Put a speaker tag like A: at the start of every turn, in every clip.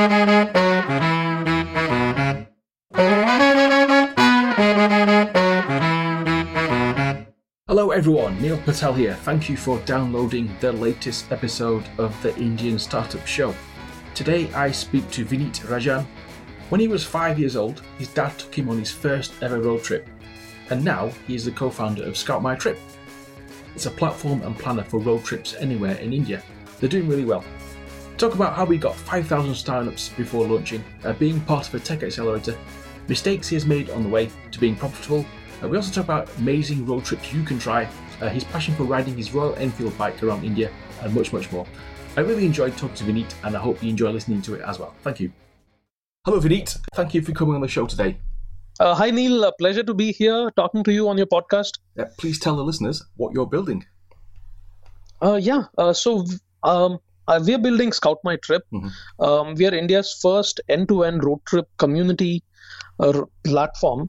A: Hello everyone, Neil Patel here. Thank you for downloading the latest episode of the Indian Startup Show. Today I speak to Vineet Rajan. When he was 5 years old, his dad took him on his first ever road trip, and now he is the co-founder of Scout My Trip. It's a platform and planner for road trips anywhere in India. They're doing really well. Talk about how we got 5,000 sign-ups before launching, being part of a tech accelerator, mistakes he has made on the way to being profitable. We also talk about amazing road trips you can try, his passion for riding his Royal Enfield bike around India, and much, much more. I really enjoyed talking to Vineet, and I hope you enjoy listening to it as well. Thank you. Hello Vineet, thank you for coming on the show today.
B: Hi Neil, a pleasure to be here talking to you on your podcast.
A: Please tell the listeners what you're building.
B: So we're building Scout My Trip. Mm-hmm. We are India's first end-to-end road trip community platform.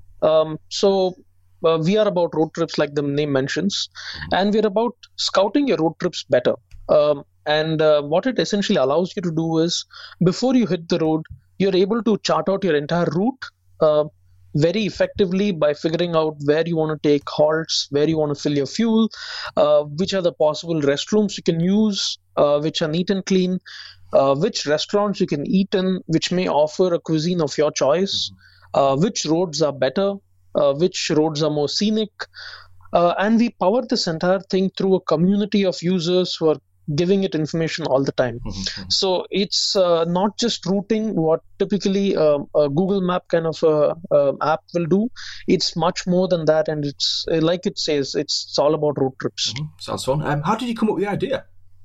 B: We are about road trips like the name mentions, and we're about scouting your road trips better. What it essentially allows you to do is, before you hit the road, you're able to chart out your entire route very effectively by figuring out where you want to take halts, where you want to fill your fuel, which are the possible restrooms you can use, which are neat and clean, which restaurants you can eat in, which may offer a cuisine of your choice, which roads are better, which roads are more scenic, and we power this entire thing through a community of users who are giving it information all the time. Mm-hmm. So it's not just routing, what typically a Google Map kind of app will do. It's much more than that, and it's like it says, it's all about road trips.
A: Mm-hmm. Sounds fun. How did you come up with the idea?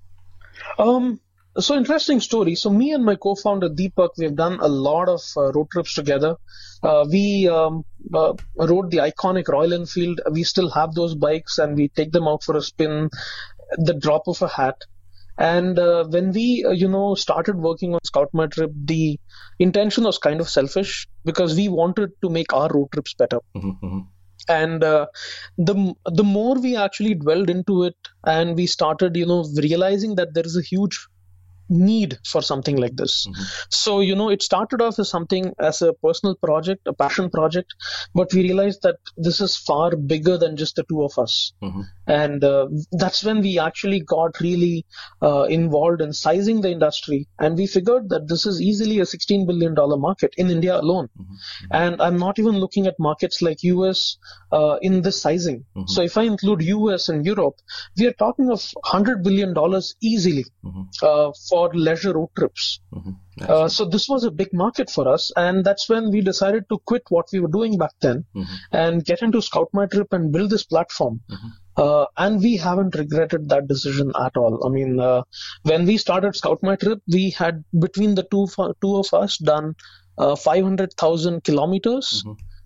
B: So interesting story. So me and my co-founder Deepak, we've done a lot of road trips together. We rode the iconic Royal Enfield. We still have those bikes, and we take them out for a spin at the drop of a hat. And when we, started working on Scout My Trip, the intention was kind of selfish because we wanted to make our road trips better. Mm-hmm. And the more we actually dwelled into it, and we started, realizing that there is a huge need for something like this. Mm-hmm. So, it started off as a personal project, a passion project, but we realized that this is far bigger than just the two of us. Mm-hmm. And that's when we actually got really involved in sizing the industry. And we figured that this is easily a $16 billion market in India alone. Mm-hmm. And I'm not even looking at markets like US in this sizing. Mm-hmm. So if I include US and Europe, we are talking of $100 billion easily for leisure road trips. Mm-hmm. So this was a big market for us, and that's when we decided to quit what we were doing back then and get into Scout My Trip and build this platform. And we haven't regretted that decision at all. I mean, when we started Scout My Trip, we had between the two of us done 500,000 kilometers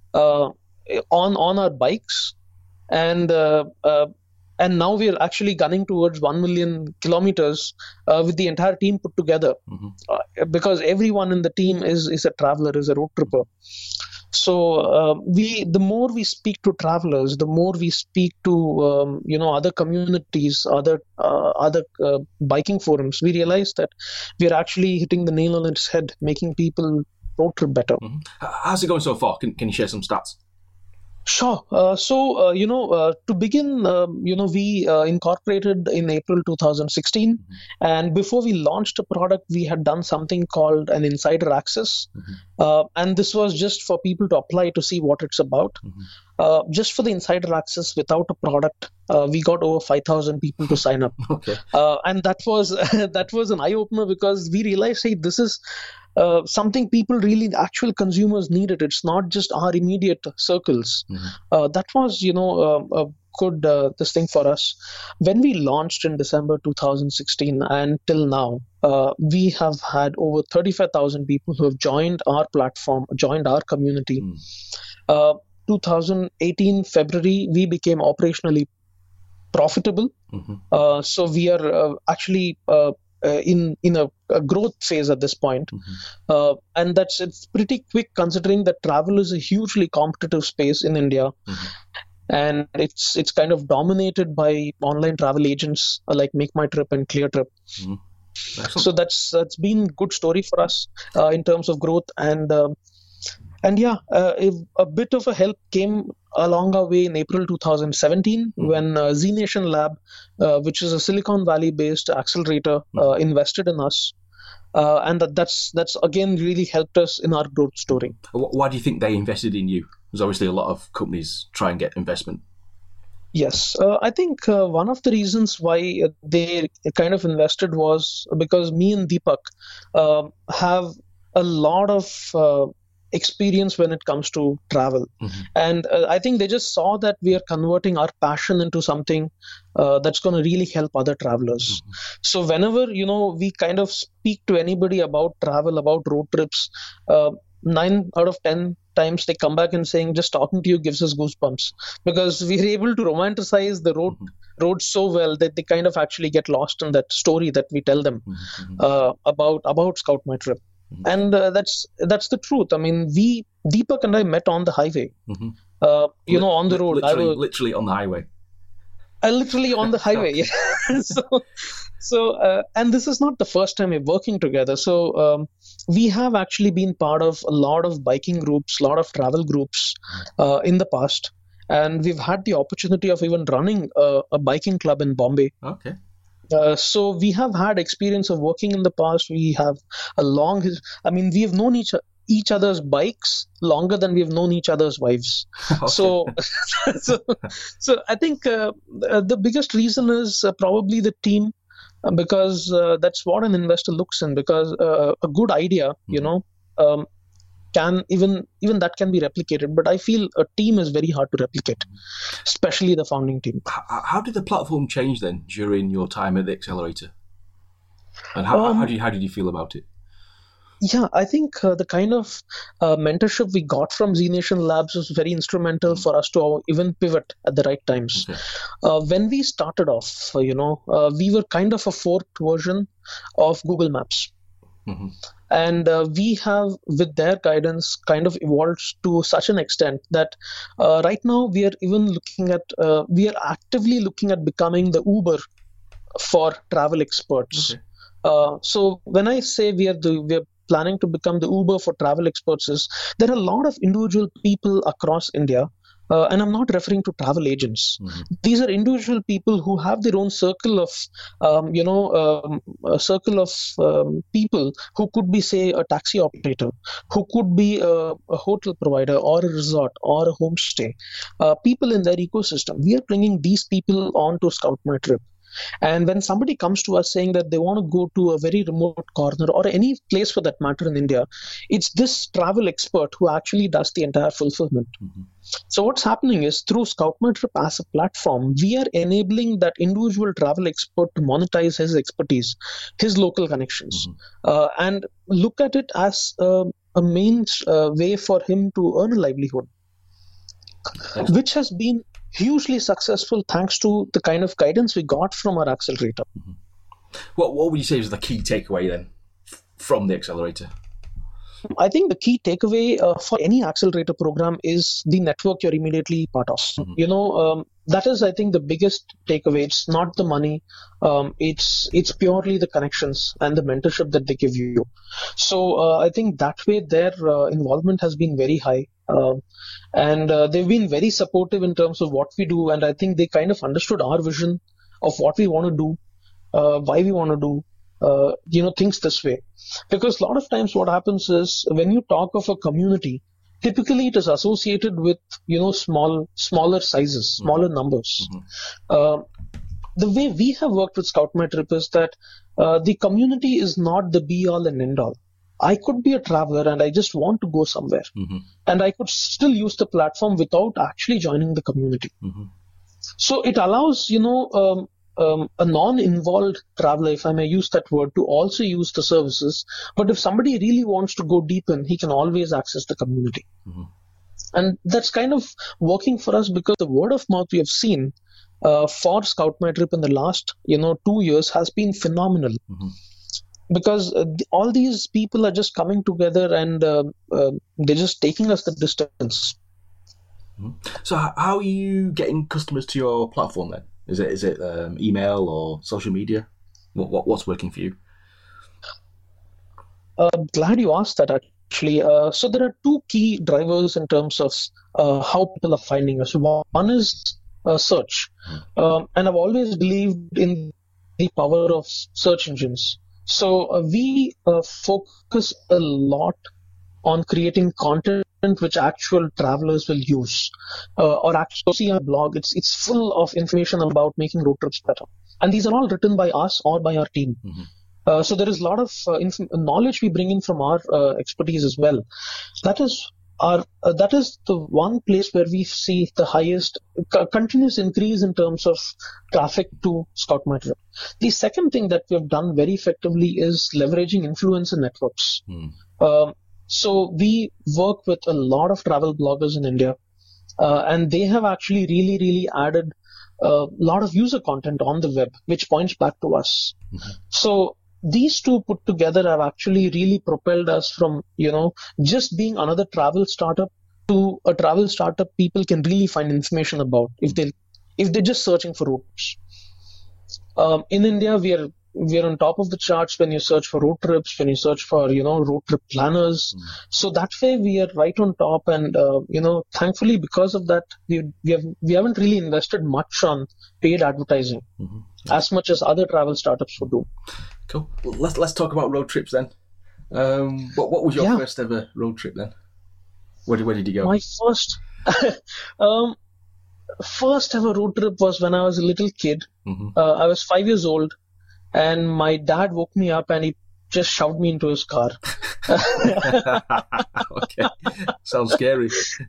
B: on our bikes, and now we are actually gunning towards 1 million kilometers with the entire team put together, because everyone in the team is a traveler, is a road tripper. So the more we speak to travelers, the more we speak to other communities, other biking forums, we realize that we are actually hitting the nail on its head, making people road trip better.
A: Mm-hmm. How's it going so far? Can you share some stats?
B: Sure. To begin, we incorporated in April 2016. And before we launched the product, we had done something called an insider access. And this was just for people to apply to see what it's about. Just for the insider access without a product, we got over 5,000 people to sign up. Okay. And that was an eye-opener, because we realized, hey, this is something people really, the actual consumers needed. It's not just our immediate circles. That was, a good this thing for us. When we launched in December 2016 and till now, we have had over 35,000 people who have joined our platform, joined our community. 2018 February, we became operationally profitable. So we are actually in a growth phase at this point. And it's pretty quick, considering that travel is a hugely competitive space in India. And it's kind of dominated by online travel agents like Make My Trip and Clear Trip.
A: Excellent.
B: So that's been good story for us in terms of growth, and yeah, a bit of a help came along our way in April 2017 when Z Nation Lab, which is a Silicon Valley based accelerator, invested in us. And that's again really helped us in our growth story.
A: Why do you think they invested in you? Because obviously a lot of companies try and get investment.
B: Yes, I think one of the reasons why they kind of invested was because me and Deepak have a lot of experience when it comes to travel. And I think they just saw that we are converting our passion into something that's going to really help other travelers. So whenever, we kind of speak to anybody about travel, about road trips, 9 out of 10 times they come back and saying just talking to you gives us goosebumps, because we're able to romanticize the road so well that they kind of actually get lost in that story that we tell them about Scout My Trip. And that's the truth. I mean, Deepak and I met on the highway, on the road.
A: Literally on the highway.
B: Literally on the highway. Yeah. So, and this is not the first time we're working together. So we have actually been part of a lot of biking groups, a lot of travel groups in the past. And we've had the opportunity of even running a biking club in Bombay.
A: Okay.
B: So we have had experience of working in the past. We have we have known each other's bikes longer than we have known each other's wives. Okay. So I think the biggest reason is probably the team, because that's what an investor looks in. Because a good idea, can even that can be replicated, but I feel a team is very hard to replicate, especially the founding team.
A: How did the platform change then during your time at the accelerator, and how did you feel about it?
B: Yeah, I think the kind of mentorship we got from Z Nation Labs was very instrumental for us to even pivot at the right times. Okay. When we started off, we were kind of a forked version of Google Maps. And we have, with their guidance, kind of evolved to such an extent that right now we are even we are actively looking at becoming the Uber for travel experts. Okay. So when I say we are planning to become the Uber for travel experts, there are a lot of individual people across India. And I'm not referring to travel agents. These are individual people who have their own circle of, people who could be, say, a taxi operator, who could be a hotel provider or a resort or a homestay, people in their ecosystem. We are bringing these people onto Scout My Trip. And when somebody comes to us saying that they want to go to a very remote corner or any place for that matter in India, it's this travel expert who actually does the entire fulfillment. So what's happening is, through Scout My Trip as a platform, we are enabling that individual travel expert to monetize his expertise, his local connections, and look at it as a main way for him to earn a livelihood, which has been hugely successful thanks to the kind of guidance we got from our accelerator.
A: What would you say was the key takeaway then from the accelerator?
B: I think the key takeaway for any accelerator program is the network you're immediately part of. That is, I think, the biggest takeaway. It's not the money. It's purely the connections and the mentorship that they give you. So I think that way their involvement has been very high. And they've been very supportive in terms of what we do. And I think they kind of understood our vision of what we want to do, why we want to do, things this way. Because a lot of times what happens is, when you talk of a community, typically it is associated with, smaller sizes, smaller numbers. The way we have worked with Scout My Trip is that the community is not the be all and end all. I could be a traveler and I just want to go somewhere, and I could still use the platform without actually joining the community. So it allows, a non-involved traveler, if I may use that word, to also use the services. But if somebody really wants to go deep in, he can always access the community. And that's kind of working for us, because the word of mouth we have seen for Scout My Trip in the last, 2 years has been phenomenal. Because all these people are just coming together and they're just taking us the distance.
A: So how are you getting customers to your platform then? Is it email or social media? What's working for you?
B: Glad you asked that actually. So there are two key drivers in terms of how people are finding us. One is search, and I've always believed in the power of search engines. So we focus a lot on creating content which actual travelers will use, or actually see our blog. It's full of information about making road trips better, and these are all written by us or by our team. So there is a lot of knowledge we bring in from our expertise as well. That is the one place where we see the highest continuous increase in terms of traffic to Scout My Trip. The second thing that we have done very effectively is leveraging influencer networks. So we work with a lot of travel bloggers in India, and they have actually really added a lot of user content on the web, which points back to us. So these two put together have actually really propelled us from, just being another travel startup to a travel startup people can really find information about if they're just searching for routes. In India, we are on top of the charts when you search for road trips, when you search for, road trip planners. So that way we are right on top. And, thankfully, because of that, we haven't really invested much on paid advertising as much as other travel startups would do.
A: Cool. Well, let's talk about road trips then. What was your first ever road trip then? Where did you go?
B: My first ever road trip was when I was a little kid. I was 5 years old, and my dad woke me up and he just shoved me into his car.
A: Okay, sounds scary.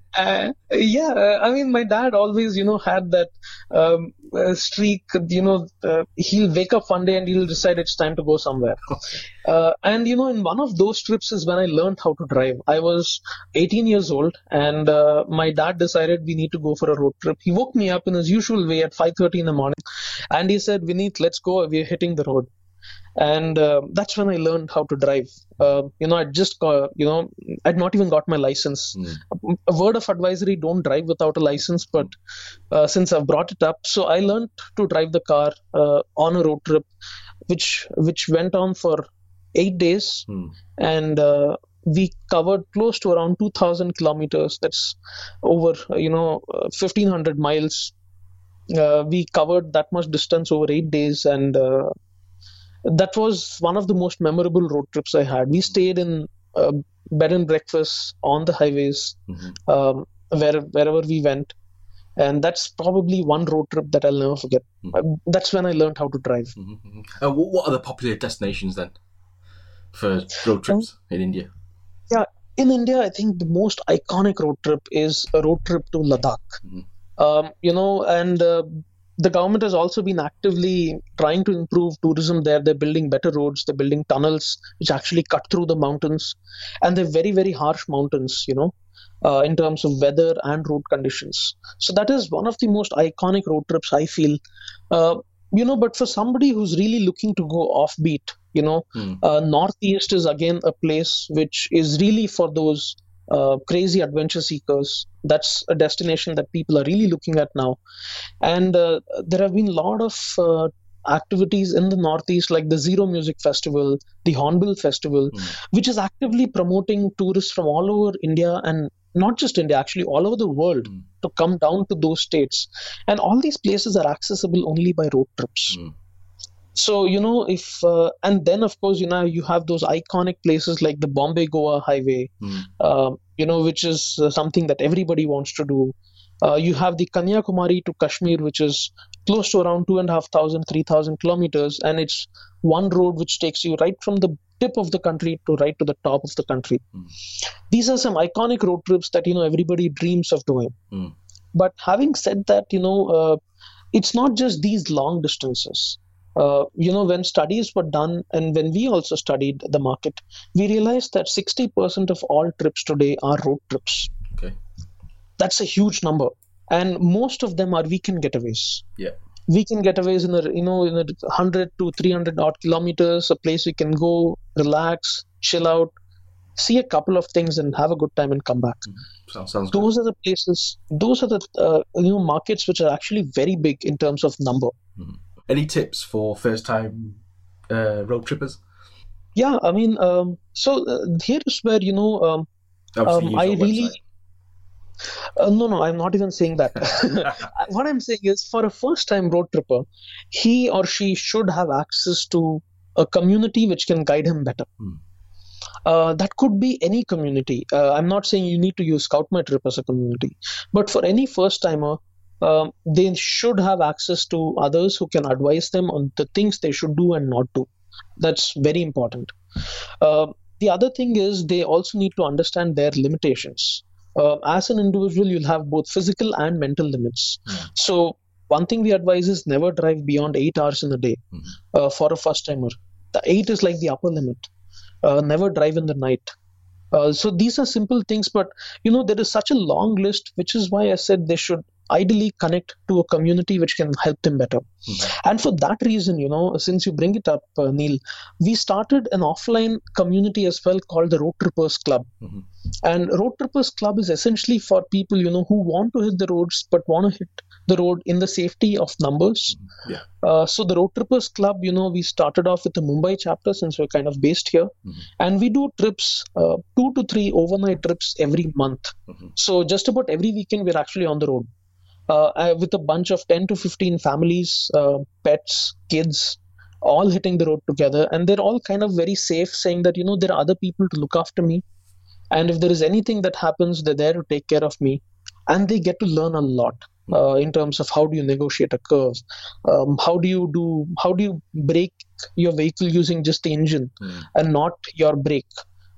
B: I mean, my dad always, had that streak. He'll wake up one day and he'll decide it's time to go somewhere. And in one of those trips is when I learned how to drive. I was 18 years old, and my dad decided we need to go for a road trip. He woke me up in his usual way at 5:30 in the morning, and he said, "Vineet, let's go. We're hitting the road." And that's when I learned how to drive. I'd just I'd not even got my license. A word of advisory: don't drive without a license. But since I've brought it up, so I learned to drive the car on a road trip, which went on for 8 days, and we covered close to around 2,000 kilometers. That's over 1,500 miles. We covered that much distance over 8 days, and that was one of the most memorable road trips I had. We stayed in bed and breakfast on the highways, wherever we went. And that's probably one road trip that I'll never forget. That's when I learned how to drive.
A: What are the popular destinations then for road trips in India?
B: Yeah, in India, I think the most iconic road trip is a road trip to Ladakh. The government has also been actively trying to improve tourism there. They're building better roads. They're building tunnels which actually cut through the mountains. And they're very, very harsh mountains, in terms of weather and road conditions. So that is one of the most iconic road trips, I feel. But for somebody who's really looking to go offbeat, Northeast is again a place which is really for those crazy adventure seekers. That's a destination that people are really looking at now. And there have been a lot of activities in the Northeast, like the Zero Music Festival, the Hornbill Festival, which is actively promoting tourists from all over India, and not just India, actually all over the world, to come down to those states. And all these places are accessible only by road trips. So, and then of course, you have those iconic places like the Bombay-Goa highway, which is something that everybody wants to do. You have the Kanyakumari to Kashmir, which is close to around 2,500, 3,000 kilometers. And it's one road which takes you right from the tip of the country to right to the top of the country. These are some iconic road trips that, everybody dreams of doing. But having said that, it's not just these long distances. When studies were done and when we also studied the market, we realized that 60% of all trips today are road trips.
A: Okay.
B: That's a huge number. And most of them are weekend getaways.
A: Yeah.
B: Weekend getaways in a 100 to 300 odd kilometers, a place we can go, relax, chill out, see a couple of things and have a good time and come back.
A: Sounds
B: those
A: good.
B: are the places, those are the markets which are actually very big in terms of number.
A: Any tips for first-time road trippers?
B: Yeah, I mean, here is where,
A: Obviously, use
B: I
A: your
B: really,
A: website.
B: no, I'm not even saying that. What I'm saying is, for a first-time road tripper, he or she should have access to a community which can guide him better.
A: Hmm.
B: That could be any community. I'm not saying you need to use Scout My Trip as a community, but for any first-timer, they should have access to others who can advise them on the things they should do and not do. That's very important. Uh, the other thing is they also need to understand their limitations. As an individual, you'll have both physical and mental limits.
A: Yeah.
B: So, one thing we advise is never drive beyond 8 hours in a day for a first timer. The 8 is like the upper limit. Never drive in the night. So these are simple things, but there is such a long list, which is why I said they should ideally connect to a community which can help them better. And for that reason, since you bring it up, Neil, we started an offline community as well called the Road Trippers Club. And Road Trippers Club is essentially for people, who want to hit the roads but want to hit the road in the safety of numbers. So the Road Trippers Club, we started off with the Mumbai chapter since we're kind of based here. And we do trips, 2 to 3 overnight trips every month. So just about every weekend, we're actually on the road with a bunch of 10 to 15 families, pets, kids, all hitting the road together. And they're all kind of very safe, saying that, there are other people to look after me. And if there is anything that happens, they're there to take care of me. And they get to learn a lot in terms of how do you negotiate a curve, how do you brake your vehicle using just the engine and not your brake,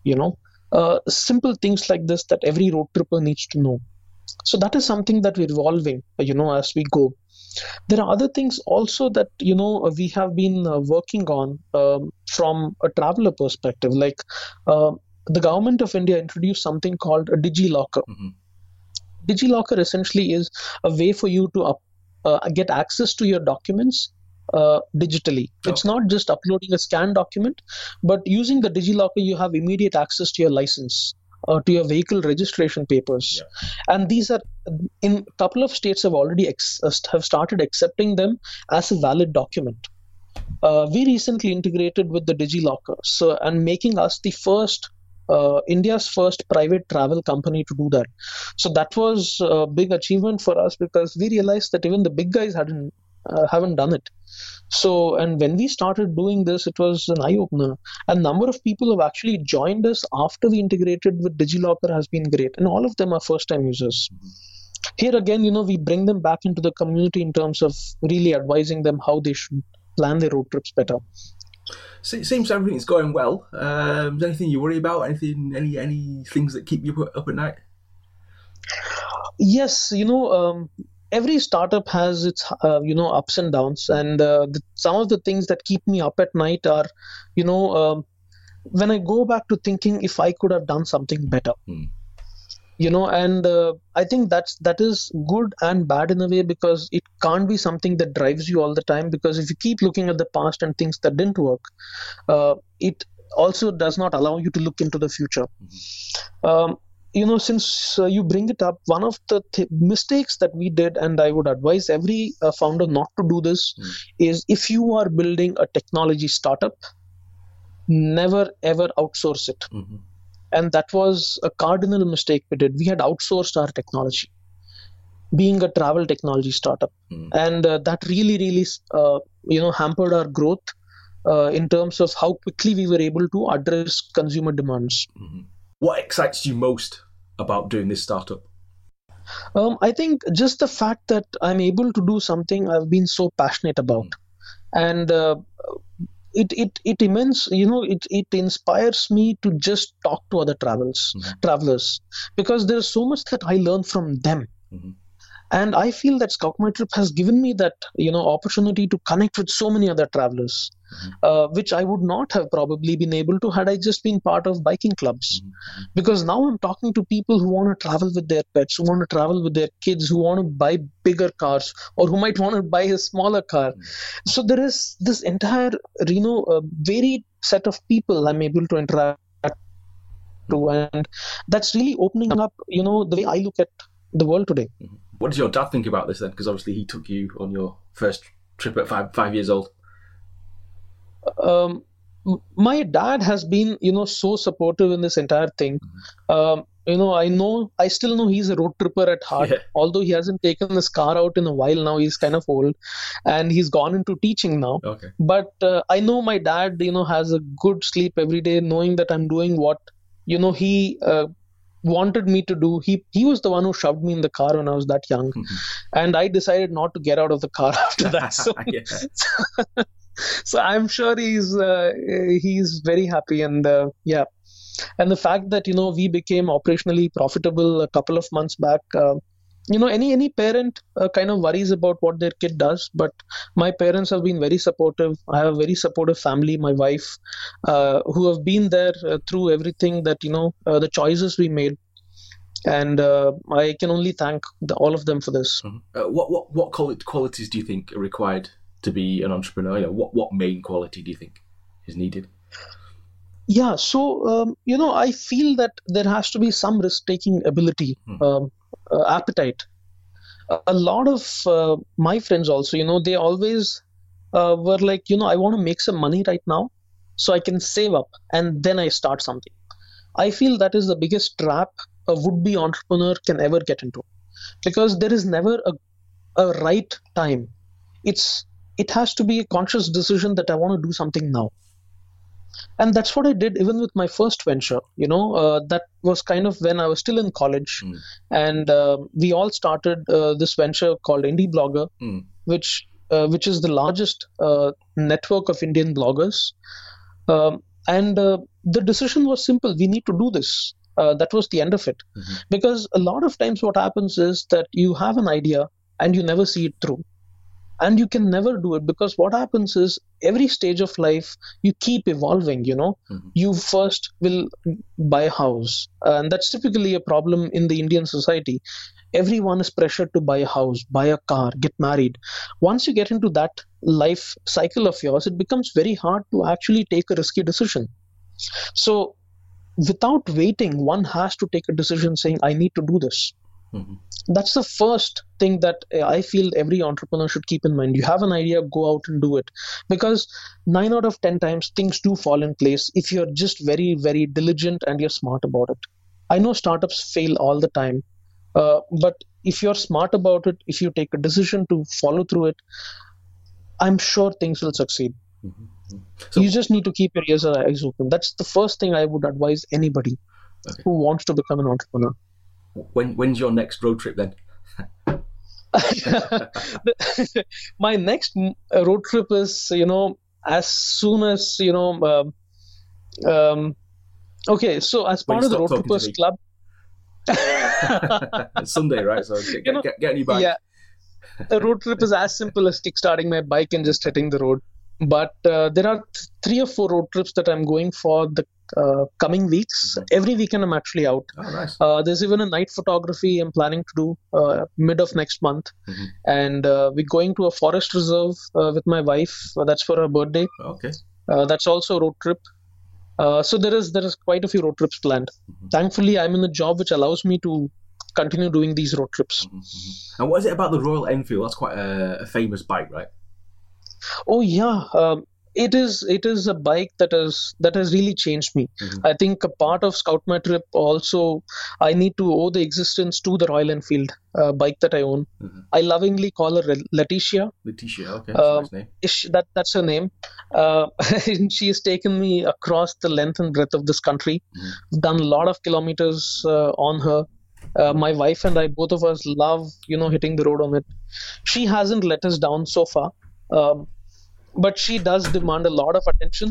B: simple things like this that every road tripper needs to know. So that is something that we're evolving, as we go. There are other things also that we have been working on from a traveler perspective, like the government of India introduced something called a DigiLocker. DigiLocker essentially is a way for you to get access to your documents digitally. Okay. It's not just uploading a scanned document, but using the DigiLocker, you have immediate access to your license, to your vehicle registration papers. And these are, in a couple of states have already have started accepting them as a valid document. We recently integrated with the DigiLocker, and making us the first India's first private travel company to do that. So that was a big achievement for us because we realized that even the big guys haven't done it. So, and when we started doing this, it was an eye-opener. A number of people have actually joined us after we integrated with DigiLocker has been great, and all of them are first-time users. Here again, we bring them back into the community in terms of really advising them how they should plan their road trips better.
A: So it seems everything's going well. Is there anything you worry about? Any things that keep you up at night?
B: Yes, every startup has its ups and downs, and some of the things that keep me up at night are, when I go back to thinking if I could have done something better. And I think that is good and bad in a way, because it can't be something that drives you all the time, because if you keep looking at the past and things that didn't work, it also does not allow you to look into the future. Since you bring it up, one of the mistakes that we did, and I would advise every founder not to do this, is if you are building a technology startup, never ever outsource it. And that was a cardinal mistake we did. We had outsourced our technology, being a travel technology startup. And that really, really, hampered our growth in terms of how quickly we were able to address consumer demands.
A: What excites you most about doing this startup?
B: I think just the fact that I'm able to do something I've been so passionate about. And it inspires me to just talk to other travelers, because there's so much that I learn from them. And I feel that Scout My Trip has given me that opportunity to connect with so many other travelers, which I would not have probably been able to had I just been part of biking clubs. Because now I'm talking to people who want to travel with their pets, who want to travel with their kids, who want to buy bigger cars, or who might want to buy a smaller car. So there is this entire varied set of people I'm able to interact to, and that's really opening up the way I look at the world today.
A: What does your dad think about this then? Because obviously he took you on your first trip at five years old.
B: My dad has been, so supportive in this entire thing. I still know he's a road tripper at heart,
A: Yeah.
B: although he hasn't taken his car out in a while now. He's kind of old and he's gone into teaching now.
A: Okay.
B: But I know my dad, has a good sleep every day, knowing that I'm doing what, he wanted me to do. He was the one who shoved me in the car when I was that young. And I decided not to get out of the car after that. So,
A: Yeah.
B: so I'm sure he's very happy, and yeah. And the fact that we became operationally profitable a couple of months back, any parent kind of worries about what their kid does, but my parents have been very supportive. I have a very supportive family, my wife, who have been there through everything that the choices we made, and I can only thank all of them for this.
A: What qualities do you think are required to be an entrepreneur? What main quality do you think is needed?
B: Yeah, so I feel that there has to be some risk-taking ability, appetite. A lot of my friends also, they always were like, I want to make some money right now, so I can save up and then I start something. I feel that is the biggest trap a would-be entrepreneur can ever get into, because there is never a right time. It has to be a conscious decision that I want to do something now. And that's what I did even with my first venture. That was kind of when I was still in college, and we all started this venture called Indie Blogger, which is the largest network of Indian bloggers. And the decision was simple: we need to do this. That was the end of it. Because a lot of times what happens is that you have an idea and you never see it through. And you can never do it, because what happens is every stage of life you keep evolving. You first will buy a house, and that's typically a problem in the Indian society. Everyone is pressured to buy a house, buy a car, get married. Once you get into that life cycle of yours, it becomes very hard to actually take a risky decision. So without waiting, one has to take a decision saying, I need to do this. That's the first thing that I feel every entrepreneur should keep in mind. You have an idea, go out and do it. Because 9 out of 10 times things do fall in place if you're just very, very diligent and you're smart about it. I know startups fail all the time, but if you're smart about it, if you take a decision to follow through it, I'm sure things will succeed. So you just need to keep your ears and eyes open. That's the first thing I would advise anybody who wants to become an entrepreneur.
A: When's your next road trip then?
B: My next road trip is, as soon as, okay, so as part of the Road Trippers Club.
A: It's Sunday, right? So get any bike.
B: Yeah, a road trip is as simple as kickstarting my bike and just hitting the road. But there are 3 or 4 road trips that I'm going for the coming weeks. Every weekend I'm actually out.
A: Oh, nice.
B: There's even a night photography I'm planning to do mid of next month. And we're going to a forest reserve with my wife. That's for her birthday.
A: Okay.
B: That's also a road trip. So there is quite a few road trips planned. Thankfully, I'm in a job which allows me to continue doing these road trips.
A: And what is it about the Royal Enfield? That's quite a famous bike, right?
B: Oh yeah, it is a bike that has really changed me. I think a part of Scout My Trip also, I need to owe the existence to the Royal Enfield bike that I own. I lovingly call her Letitia.
A: Letitia, okay, that's a nice name.
B: That's her name. She has taken me across the length and breadth of this country. Done a lot of kilometers on her. My wife and I, both of us, love hitting the road on it. She hasn't let us down so far. But she does demand a lot of attention,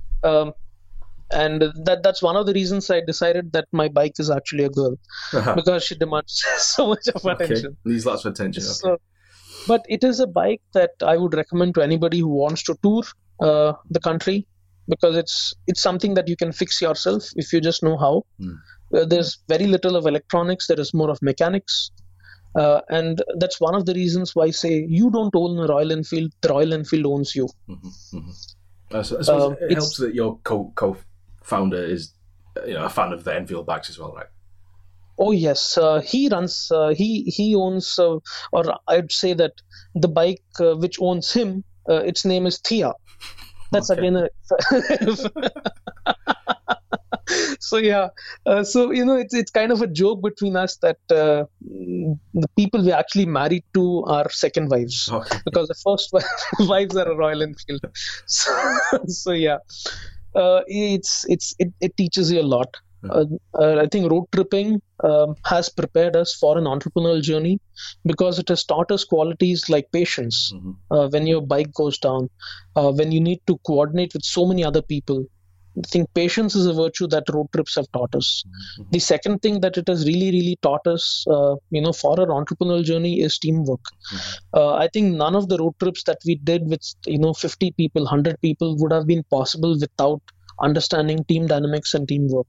B: and that's one of the reasons I decided that my bike is actually a girl, because she demands so much of attention.
A: Needs lots of attention.
B: So, but it is a bike that I would recommend to anybody who wants to tour the country, because it's something that you can fix yourself if you just know how. There's very little of electronics. There is more of mechanics. And that's one of the reasons why I say you don't own a Royal Enfield, the Royal Enfield owns you.
A: So I suppose it helps that your co-founder is a fan of the Enfield bikes as well, right?
B: Oh yes, he runs. He owns, or I'd say that the bike which owns him, its name is Thea. That's again a so yeah, so it's kind of a joke between us that the people we actually married to are second wives, because the first wives are a Royal Enfield. So yeah, it teaches you a lot. I think road tripping has prepared us for an entrepreneurial journey, because it has taught us qualities like patience. When your bike goes down, when you need to coordinate with so many other people, I think patience is a virtue that road trips have taught us. The second thing that it has really taught us, for our entrepreneurial journey, is teamwork. I think none of the road trips that we did with 50 people, 100 people would have been possible without understanding team dynamics and teamwork.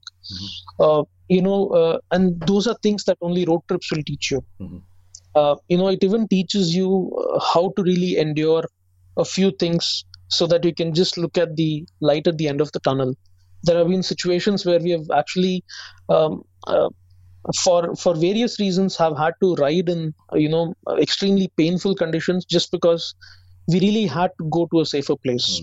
B: And those are things that only road trips will teach you. It even teaches you how to really endure a few things, so that you can just look at the light at the end of the tunnel. There have been situations where we have actually, for various reasons, have had to ride in extremely painful conditions, just because we really had to go to a safer place.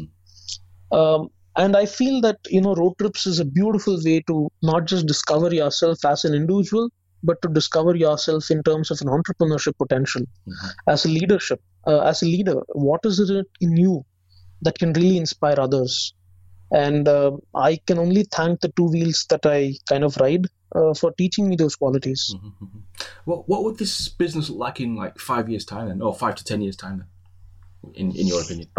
B: And I feel that road trips is a beautiful way to not just discover yourself as an individual, but to discover yourself in terms of an entrepreneurship potential, as a leader. What is it in you that can really inspire others? And I can only thank the two wheels that I kind of ride for teaching me those qualities.
A: What would this business look like in 5 years' time then, or 5 to 10 years' time then, in your opinion?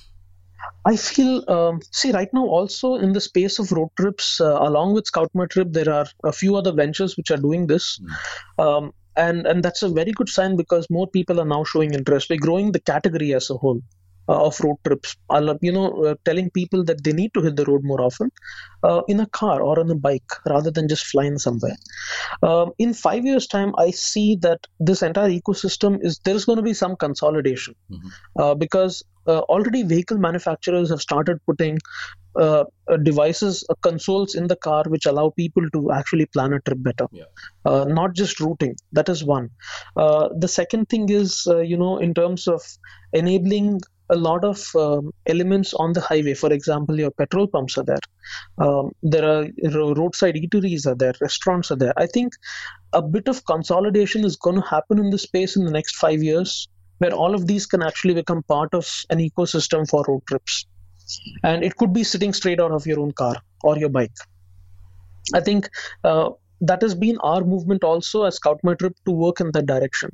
B: I feel, right now also in the space of road trips, along with Scout My Trip, there are a few other ventures which are doing this. And that's a very good sign, because more people are now showing interest. We're growing the category as a whole of road trips. Telling people that they need to hit the road more often in a car or on a bike, rather than just flying somewhere. In 5 years' time, I see that this entire ecosystem there's going to be some consolidation, because already vehicle manufacturers have started putting devices, consoles in the car, which allow people to actually plan a trip better, not just routing. That is one. The second thing is, in terms of enabling a lot of elements on the highway. For example, your petrol pumps are there. There are roadside eateries are there. Restaurants are there. I think a bit of consolidation is going to happen in the space in the next 5 years, where all of these can actually become part of an ecosystem for road trips. And it could be sitting straight out of your own car or your bike. I think that has been our movement also as Scout My Trip, to work in that direction.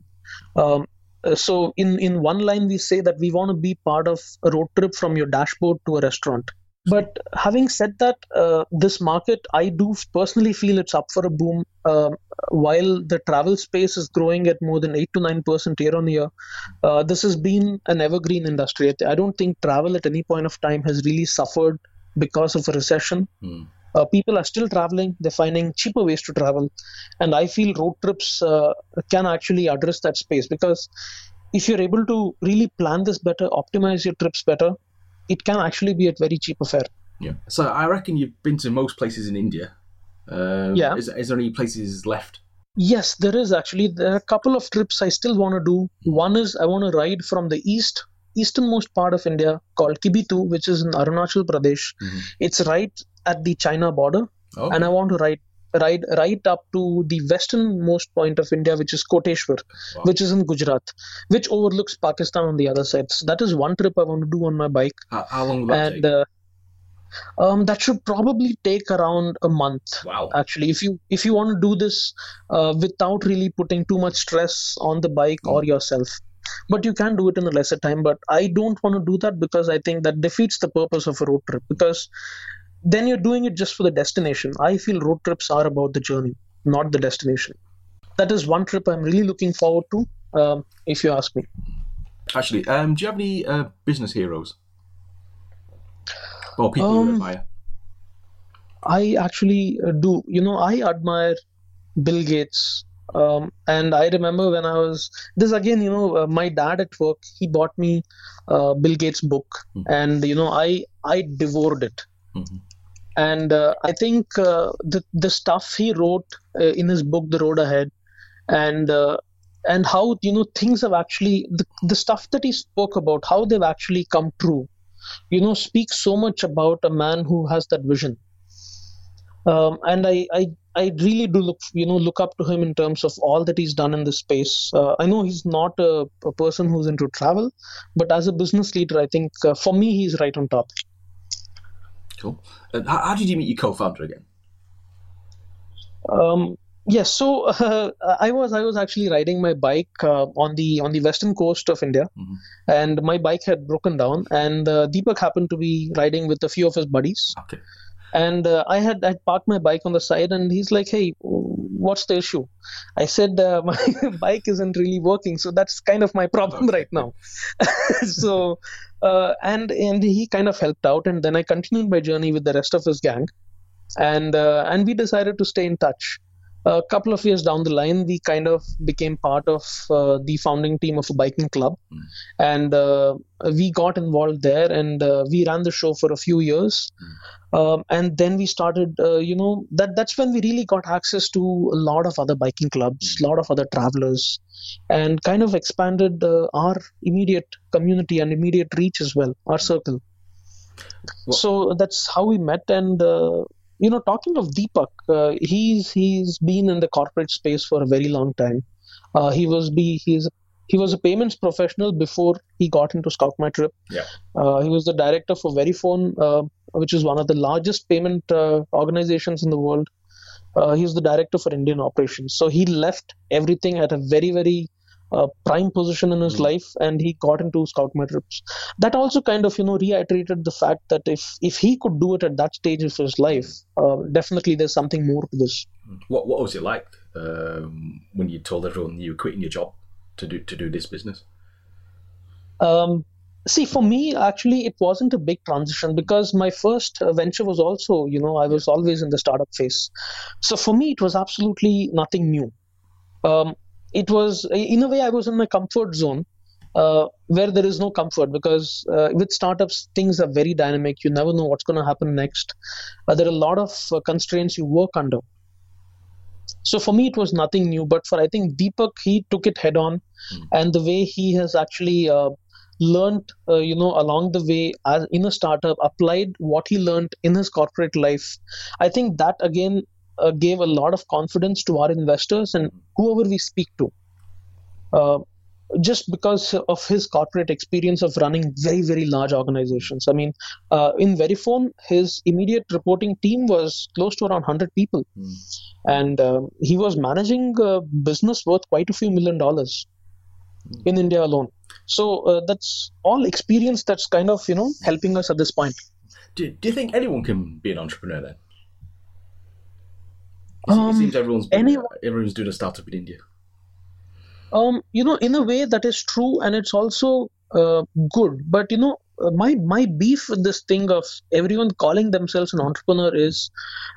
B: So in one line, we say that we want to be part of a road trip from your dashboard to a restaurant. But having said that, this market, I do personally feel it's up for a boom. While the travel space is growing at more than 8 to 9% year on year, this has been an evergreen industry. I don't think travel at any point of time has really suffered because of a recession. People are still traveling. They're finding cheaper ways to travel. And I feel road trips can actually address that space, because if you're able to really plan this better, optimize your trips better, it can actually be at very cheap affair.
A: Yeah. So I reckon you've been to most places in India. Is there any places left?
B: Yes, there is actually. There are a couple of trips I still want to do. One is I want to ride from the easternmost part of India, called Kibitu, which is in Arunachal Pradesh. It's right at the China border. And I want to ride right up to the westernmost point of India, which is Koteshwar, which is in Gujarat, which overlooks Pakistan on the other side. So that is one trip I want to do on my bike.
A: How long will that take?
B: That should probably take around a month.
A: Wow.
B: Actually, if you want to do this without really putting too much stress on the bike or yourself. But you can do it in a lesser time. But I don't want to do that, because I think that defeats the purpose of a road trip, because then you're doing it just for the destination. I feel road trips are about the journey, not the destination. That is one trip I'm really looking forward to, if you ask me.
A: Actually, do you have any business heroes? Or people you admire?
B: I actually do. I admire Bill Gates. And I remember when I was, my dad at work, he bought me Bill Gates' book, and I devoured it. And I think the stuff he wrote in his book, The Road Ahead, and how things have actually, the stuff that he spoke about, how they've actually come true. speaks so much about a man who has that vision. And I really do look up to him in terms of all that he's done in this space. I know he's not a person who's into travel, but as a business leader, I think for me he's right on top.
A: Cool. How did you meet your co-founder again?
B: Yes, so I was actually riding my bike on the western coast of India, and my bike had broken down, and Deepak happened to be riding with a few of his buddies.
A: Okay.
B: And I'd parked my bike on the side, and he's like, "Hey, what's the issue?" I said, "My bike isn't really working, so that's kind of my problem right now." So, and he kind of helped out, and then I continued my journey with the rest of his gang, and we decided to stay in touch. A couple of years down the line, we kind of became part of the founding team of a biking club, and we got involved there, and we ran the show for a few years. And then we started, that's when we really got access to a lot of other biking clubs, a lot of other travelers, and kind of expanded our immediate community and immediate reach as well, our circle. So that's how we met. And talking of Deepak, he's been in the corporate space for a very long time. He was a payments professional before he got into Scout My Trip.
A: Yeah.
B: He was the director for Verifone, which is one of the largest payment organizations in the world. He was the director for Indian operations. So he left everything at a very, very prime position in his life, and he got into Scout My Trips. That also kind of reiterated the fact that if he could do it at that stage of his life, definitely there's something more to this.
A: What was it like when you told everyone you were quitting your job to do this business?
B: See, for me, actually, it wasn't a big transition because my first venture was also, I was always in the startup phase. So for me, it was absolutely nothing new. It was, in a way, I was in my comfort zone where there is no comfort because with startups, things are very dynamic. You never know what's going to happen next. There are a lot of constraints you work under. So for me, it was nothing new. But for, I think, Deepak, he took it head on. And the way he has actually learned, along the way in a startup, applied what he learned in his corporate life, I think that, again, gave a lot of confidence to our investors and whoever we speak to, just because of his corporate experience of running very, very large organizations. I mean, in Verifone, his immediate reporting team was close to around 100 people. And he was managing a business worth quite a few $1 million in India alone. So that's all experience that's kind of, helping us at this point.
A: Do you think anyone can be an entrepreneur then? It seems everyone's doing a startup in India.
B: In a way that is true, and it's also good. But my beef with this thing of everyone calling themselves an entrepreneur is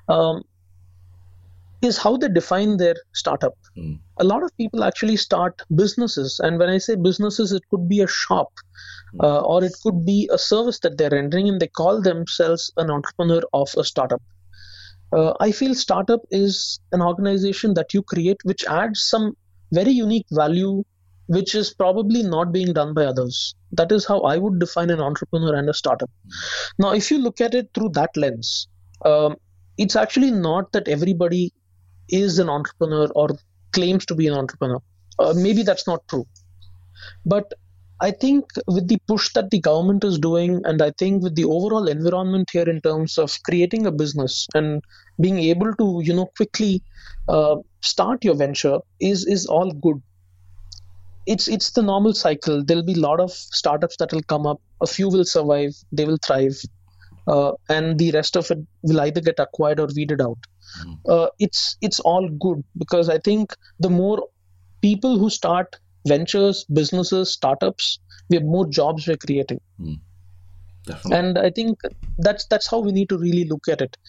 B: how they define their startup. A lot of people actually start businesses, and when I say businesses, it could be a shop or it could be a service that they're rendering, and they call themselves an entrepreneur of a startup. I feel startup is an organization that you create which adds some very unique value, which is probably not being done by others. That is how I would define an entrepreneur and a startup. Now, if you look at it through that lens, it's actually not that everybody is an entrepreneur or claims to be an entrepreneur. Maybe that's not true. But I think with the push that the government is doing, and I think with the overall environment here in terms of creating a business and being able to, quickly start your venture is all good. It's the normal cycle. There'll be a lot of startups that will come up. A few will survive, they will thrive, and the rest of it will either get acquired or weeded out. It's all good because I think the more people who start ventures, businesses, startups, we have more jobs we're creating.
A: Definitely.
B: And I think that's how we need to really look at it.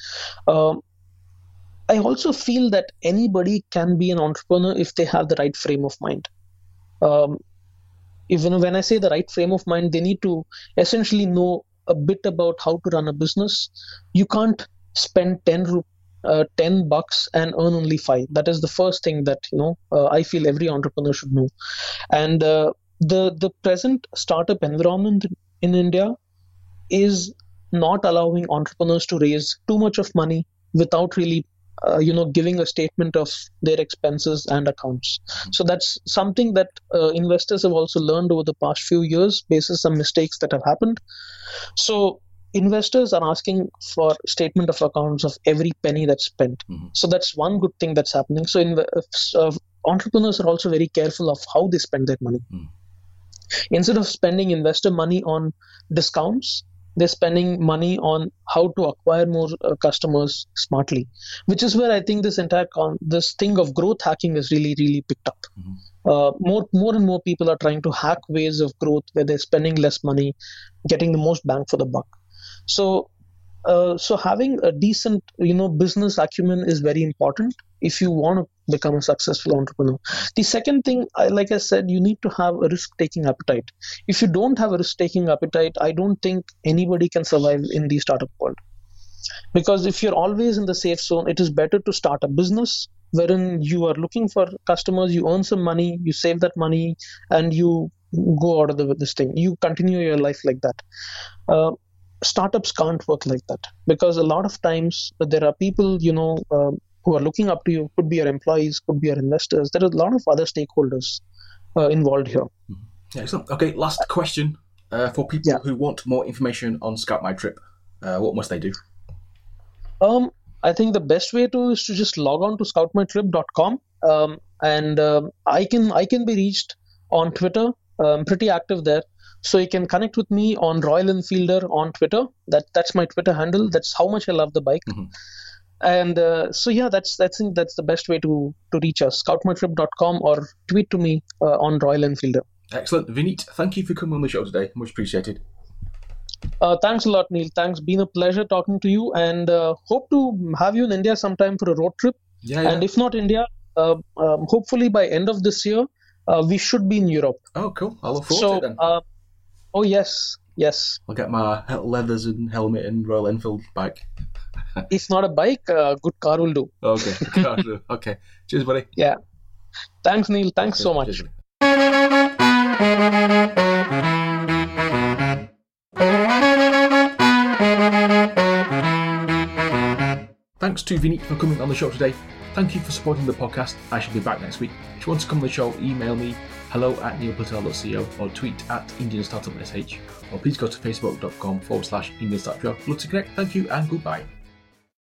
B: I also feel that anybody can be an entrepreneur if they have the right frame of mind. Even when I say the right frame of mind, they need to essentially know a bit about how to run a business. You can't spend $10 and earn only 5. That is the first thing that I feel every entrepreneur should know. And the present startup environment in India is not allowing entrepreneurs to raise too much of money without really giving a statement of their expenses and accounts. So that's something that investors have also learned over the past few years based on some mistakes that have happened. So investors are asking for statement of accounts of every penny that's spent. So that's one good thing that's happening. So entrepreneurs are also very careful of how they spend their money. Instead of spending investor money on discounts, they're spending money on how to acquire more customers smartly, which is where I think this entire this thing of growth hacking is really, really picked up. More and more people are trying to hack ways of growth where they're spending less money, getting the most bang for the buck. So having a decent, business acumen is very important if you want to become a successful entrepreneur. The second thing, like I said, you need to have a risk-taking appetite. If you don't have a risk-taking appetite, I don't think anybody can survive in the startup world. Because if you're always in the safe zone, it is better to start a business wherein you are looking for customers, you earn some money, you save that money, and you go out of this thing. You continue your life like that. Startups can't work like that because a lot of times there are people, who are looking up to you, could be your employees, could be your investors. There are a lot of other stakeholders involved here.
A: Excellent. Okay, last question for people who want more information on Scout My Trip. What must they do?
B: I think the best way is to just log on to scoutmytrip.com, and I can be reached on Twitter. I'm pretty active there. So you can connect with me on Royal Enfielder on Twitter. That's my Twitter handle. That's how much I love the bike. And that's the best way to reach us. Scoutmytrip.com or tweet to me on Royal Enfielder.
A: Excellent. Vineet, thank you for coming on the show today. Much appreciated.
B: Thanks a lot, Neil. Thanks. Been a pleasure talking to you, and hope to have you in India sometime for a road trip. And if not India, hopefully by end of this year, we should be in Europe.
A: Oh, cool. I look forward to it then.
B: Oh, yes. I'll
A: get my leathers and helmet and Royal Enfield bike.
B: If not a bike, a good car will do.
A: Okay. Okay. Cheers, buddy.
B: Yeah. Thanks, Neil. Thanks so much.
A: Cheers. Thanks to Vineet for coming on the show today. Thank you for supporting the podcast. I shall be back next week. If you want to come on the show, email me hello@neilpatel.co or tweet @IndianStartupSH, or please go to facebook.com/IndianStartupShow. Love to connect. Thank you and goodbye.